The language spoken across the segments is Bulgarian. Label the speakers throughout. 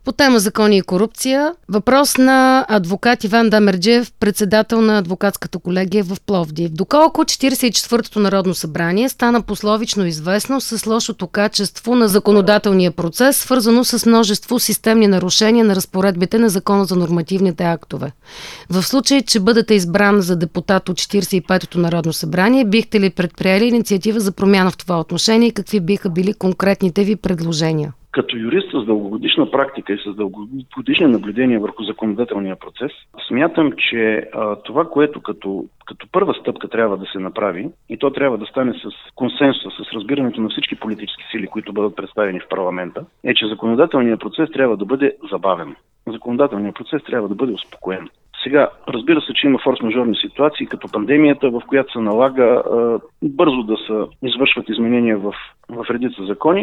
Speaker 1: По тема закони и корупция, въпрос на адвокат Иван Дамерджиев, председател на адвокатската колегия в Пловдив. Доколко 44-то Народно събрание стана пословично известно с лошото качество на законодателния процес, свързано с множество системни нарушения на разпоредбите на Закона за нормативните актове. В случай, че бъдете избран за депутат от 45-то Народно събрание, бихте ли предприели инициатива за промяна в това отношение и какви биха били конкретните ви предложения?
Speaker 2: Като юрист с дългогодишна практика и с дългогодишни наблюдения върху законодателния процес, смятам, че това, което като първа стъпка трябва да се направи, и то трябва да стане с консенсус, с разбирането на всички политически сили, които бъдат представени в парламента, е, че законодателният процес трябва да бъде забавен. Законодателният процес трябва да бъде успокоен. Сега, разбира се, че има форс-мажорни ситуации, като пандемията, в която се налага бързо да се извършват изменения в редица закони,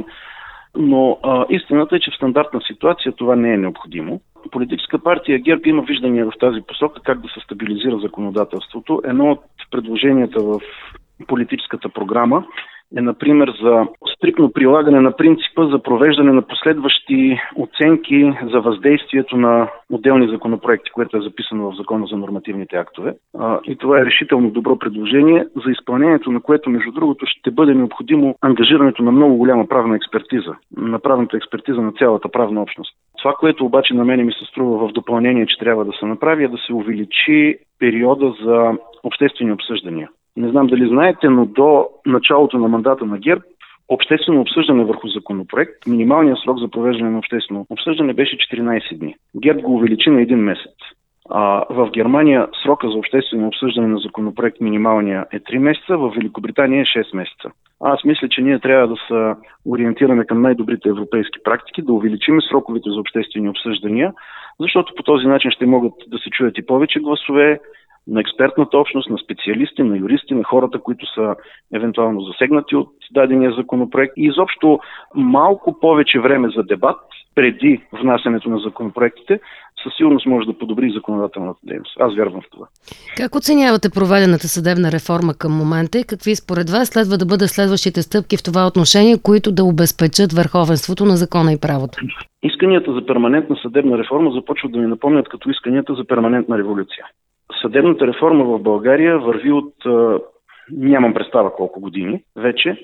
Speaker 2: но истината е, че в стандартна ситуация това не е необходимо. Политическа партия ГЕРБ има виждания в тази посока как да се стабилизира законодателството. Едно от предложенията в политическата програма е, например, за стриктно прилагане на принципа за провеждане на последващи оценки за въздействието на отделни законопроекти, което е записано в Закона за нормативните актове. И това е решително добро предложение, за изпълнението на което, между другото, ще бъде необходимо ангажирането на много голяма правна експертиза, на правната експертиза на цялата правна общност. Това, което обаче на мен ми се струва в допълнение, че трябва да се направи, е да се увеличи периода за обществени обсъждания. Не знам дали знаете, но до началото на мандата на ГЕРБ обществено обсъждане върху законопроект, минималният срок за провеждане на обществено обсъждане беше 14 дни. ГЕРБ го увеличи на 1 месец. В Германия срока за обществено обсъждане на законопроект минималния е 3 месеца, в Великобритания е 6 месеца. Аз мисля, че ние трябва да се ориентираме към най-добрите европейски практики, да увеличим сроковете за обществени обсъждания, защото по този начин ще могат да се чуят и повече гласове на експертната общност, на специалисти, на юристи, на хората, които са евентуално засегнати от дадения законопроект и изобщо малко повече време за дебат преди внасянето на законопроектите със сигурност може да подобри законодателната дейност. Аз вярвам в това.
Speaker 1: Как оценявате проведената съдебна реформа към момента и какви според вас следва да бъдат следващите стъпки в това отношение, които да обезпечат върховенството на закона и правото?
Speaker 2: Исканията за перманентна съдебна реформа започват да ми напомнят като исканията за перманентна революция. Съдебната реформа в България върви от нямам представа колко години вече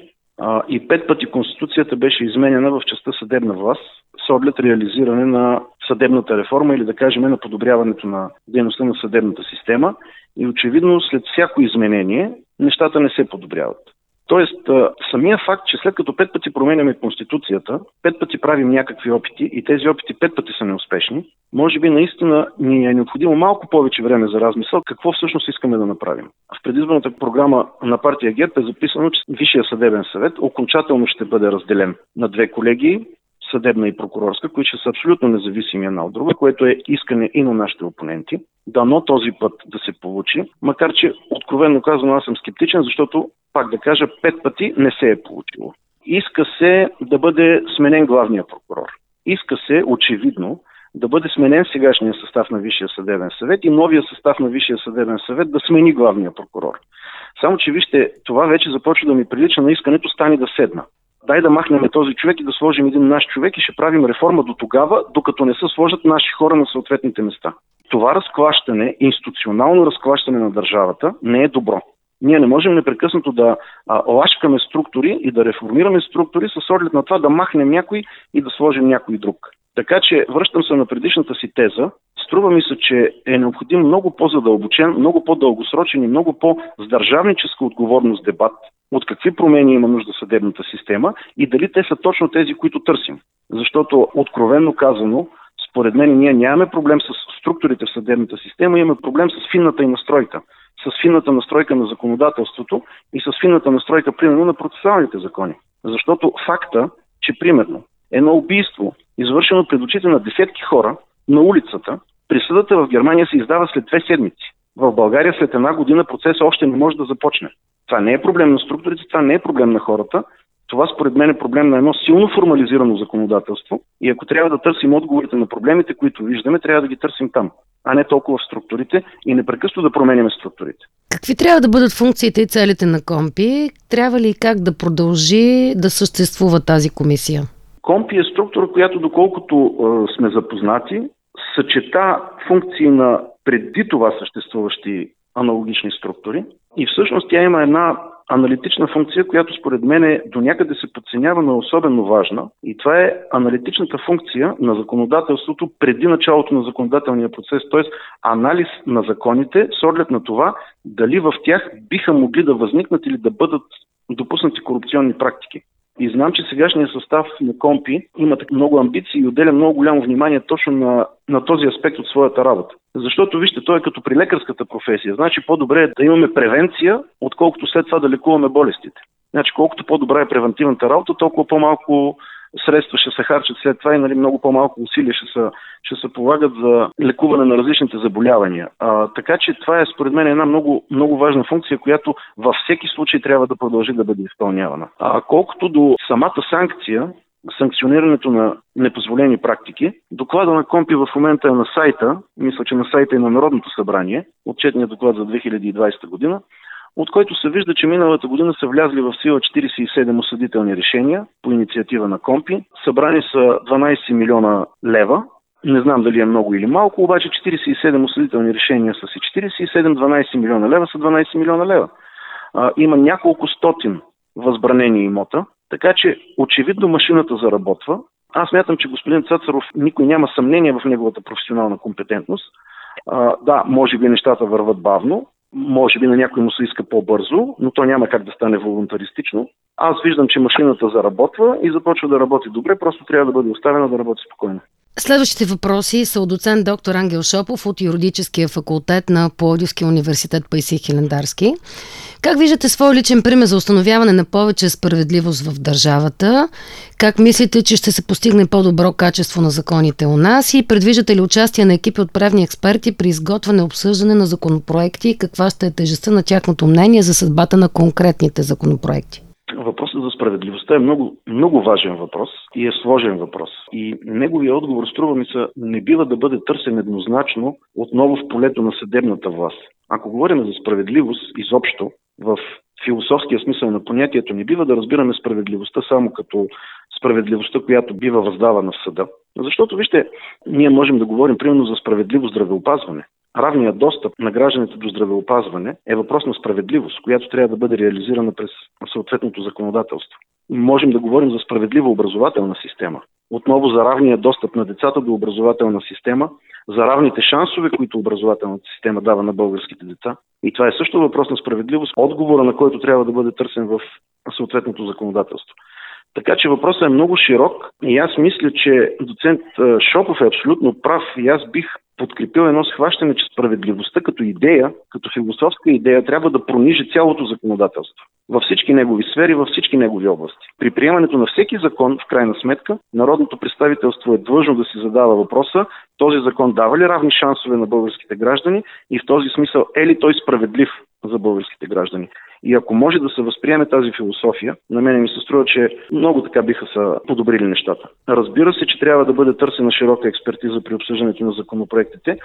Speaker 2: и 5 пъти Конституцията беше изменена в частта съдебна власт с оглед реализиране на съдебната реформа или да кажем на подобряването на дейността на съдебната система и очевидно след всяко изменение нещата не се подобряват. Тоест, самия факт, че след като 5 пъти променяме Конституцията, 5 пъти правим някакви опити и тези опити 5 пъти са неуспешни, може би наистина ни е необходимо малко повече време за размисъл какво всъщност искаме да направим. В предизборната програма на партия ГЕРБ е записано, че Висшия съдебен съвет окончателно ще бъде разделен на 2 колегии, съдебна и прокурорска, които ще са абсолютно независими една от друга, което е искане и на нашите опоненти. Дано този път да се получи, макар че откровенно казано аз съм скептичен, защото, пак да кажа, 5 пъти не се е получило. Иска се да бъде сменен главния прокурор. Иска се, очевидно, да бъде сменен сегашния състав на Висшия съдебен съвет и новия състав на Висшия съдебен съвет да смени главния прокурор. Само че вижте, това вече започва да ми прилича на искането стани да седна. Дай да махнем този човек и да сложим един наш човек и ще правим реформа до тогава, докато не се сложат наши хора на съответните места. Това разклащане, институционално разклащане на държавата не е добро. Ние не можем непрекъснато да лашкаме структури и да реформираме структури с оглед на това да махнем някой и да сложим някой друг. Така че връщам се на предишната си теза. Струва ми се, че е необходим много по-задълбочен, много по-дългосрочен и много по-сдържавническа отговорност дебат от какви промени има нужда съдебната система и дали те са точно тези, които търсим. Защото, откровенно казано, според мен ние нямаме проблем с структурите в съдебната система, имаме проблем с финната и настройка. С финната настройка на законодателството и с финната настройка, примерно, на процесуалните закони. Защото факта, че, примерно, едно убийство, извършено пред очите на десетки хора на улицата, присъдата в Германия се издава след 2 седмици. В България след 1 година процесът още не може да започне. Това не е проблем на структурите, това не е проблем на хората. Това според мен е проблем на едно силно формализирано законодателство и ако трябва да търсим отговорите на проблемите, които виждаме, трябва да ги търсим там, а не толкова в структурите и непрекъснато да променяме структурите.
Speaker 1: Какви трябва да бъдат функциите и целите на КОНПИ? Трябва ли и как да продължи да съществува тази комисия?
Speaker 2: КОМПИ е структура, която доколкото сме запознати, съчета функции на преди това съществуващи аналогични структури и всъщност тя има една аналитична функция, която според мен до някъде се подценява, но е особено важна. И това е аналитичната функция на законодателството преди началото на законодателния процес, т.е. анализ на законите с оглед на това дали в тях биха могли да възникнат или да бъдат допуснати корупционни практики. И знам, че сегашният състав на КОМПИ има много амбиции и отделя много голямо внимание точно на този аспект от своята работа. Защото, вижте, той е като при лекарската професия. Значи по-добре е да имаме превенция, отколкото след това да лекуваме болестите. Значи колкото по-добра е превентивната работа, толкова по-малко средства ще се харчат след това и много по-малко усилия ще се полагат за лекуване на различните заболявания. Така че това е според мен една много, много важна функция, която във всеки случай трябва да продължи да бъде изпълнявана. Колкото до самата санкция, санкционирането на непозволени практики, доклада на КОМПИ в момента е на сайта, мисля, че на сайта и на Народното събрание, отчетният доклад за 2020 година, от който се вижда, че миналата година са влязли в сила 47 осъдителни решения по инициатива на КОМПИ. Събрани са 12 милиона лева. Не знам дали е много или малко, обаче 47 осъдителни решения са си 47, 12 милиона лева са 12 милиона лева. Има няколко стотин възбранени имота, така че очевидно машината заработва. Аз смятам, че господин Цацаров, никой няма съмнение в неговата професионална компетентност. Да, може би нещата върват бавно, може би на някой му се иска по-бързо, но то няма как да стане волунтаристично. Аз виждам, че машината заработва и започва да работи добре, просто трябва да бъде оставена да работи спокойно.
Speaker 1: Следващите въпроси са от доцент доктор Ангел Шопов от юридическия факултет на Пловдивския университет Паисий Хилендарски. Как виждате свой личен пример за установяване на повече справедливост в държавата? Как мислите, че ще се постигне по-добро качество на законите у нас? И предвиждате ли участие на екипи от правни експерти при изготвяне и обсъждане на законопроекти и каква ще е тежестта на тяхното мнение за съдбата на конкретните законопроекти?
Speaker 2: Въпросът за справедливостта е много, много важен въпрос и е сложен въпрос. И неговия отговор, струва ми се, не бива да бъде търсен еднозначно отново в полето на съдебната власт. Ако говорим за справедливост изобщо, в философския смисъл на понятието, не бива да разбираме справедливостта само като справедливостта, която бива въздавана в съда. Защото, вижте, ние можем да говорим примерно за справедливо здравеопазване. Равният достъп на гражданите до здравеопазване е въпрос на справедливост, която трябва да бъде реализирана през съответното законодателство. Можем да говорим за справедлива образователна система. Отново за равния достъп на децата до образователна система, за равните шансове, които образователната система дава на българските деца. И това е също въпрос на справедливост, отговора на който трябва да бъде търсен в съответното законодателство. Така че въпросът е много широк и аз мисля, че доцент Шопов е абсолютно прав и аз бих подкрепил едно схващане, че справедливостта като идея, като философска идея трябва да пронижи цялото законодателство във всички негови сфери, във всички негови области. При приемането на всеки закон, в крайна сметка, народното представителство е длъжно да си задава въпроса: този закон дава ли равни шансове на българските граждани и в този смисъл е ли той справедлив за българските граждани? И ако може да се възприеме тази философия, на мен ми се струва, че много така биха се подобрили нещата. Разбира се, че трябва да бъде търсена широка експертиза при обсъждането на законопроектите.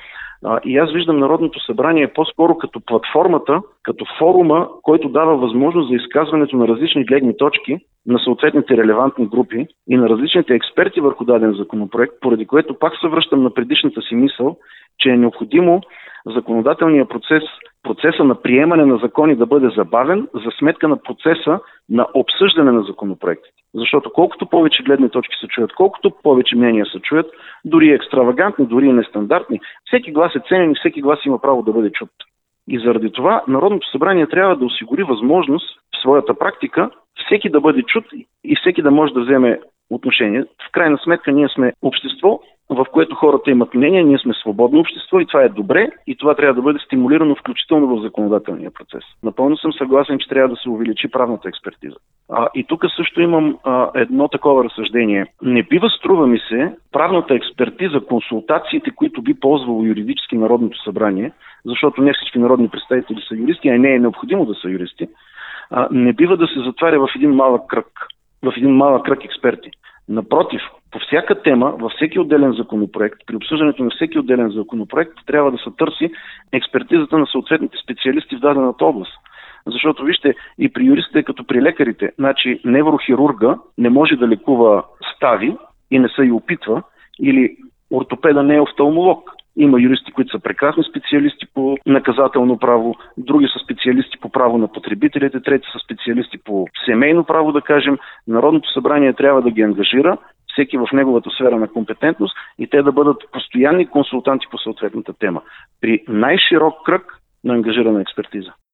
Speaker 2: И аз виждам Народното събрание по-скоро като платформата, като форума, който дава възможност за изказването на различни гледни точки на съответните релевантни групи и на различните експерти върху даден законопроект, поради което пак се връщам на предишната си мисъл, че е необходимо законодателният процеса на приемане на закони да бъде забавен за сметка на процеса на обсъждане на законопроектите. Защото колкото повече гледни точки се чуят, колкото повече мнения се чуят, дори екстравагантни, дори нестандартни, всеки глас е ценен и всеки глас има право да бъде чут. И заради това Народното събрание трябва да осигури възможност в своята практика всеки да бъде чут и всеки да може да вземе отношение. В крайна сметка ние сме общество, в което хората имат мнение, ние сме свободно общество и това е добре и това трябва да бъде стимулирано включително в законодателния процес. Напълно съм съгласен, че трябва да се увеличи правната експертиза. И тук също имам едно такова разсъждение. Не бива, струва ми се, правната експертиза, консултациите, които би ползвало юридически Народното събрание, защото не всички народни представители са юристи, а не е необходимо да са юристи, не бива да се затваря в един малък кръг експерти. Напротив, по всяка тема, във всеки отделен законопроект, при обсъждането на всеки отделен законопроект, трябва да се търси експертизата на съответните специалисти в дадената област. Защото вижте, и при юристите, като при лекарите, значи неврохирурга не може да лекува стави и не се и опитва, или ортопеда не е офталмолог. Има юристи, които са прекрасни специалисти по наказателно право, други са специалисти по право на потребителите, трети са специалисти по семейно право, да кажем. Народното събрание трябва да ги ангажира, всеки в неговата сфера на компетентност, и те да бъдат постоянни консултанти по съответната тема, при най-широк кръг на ангажирана експертиза.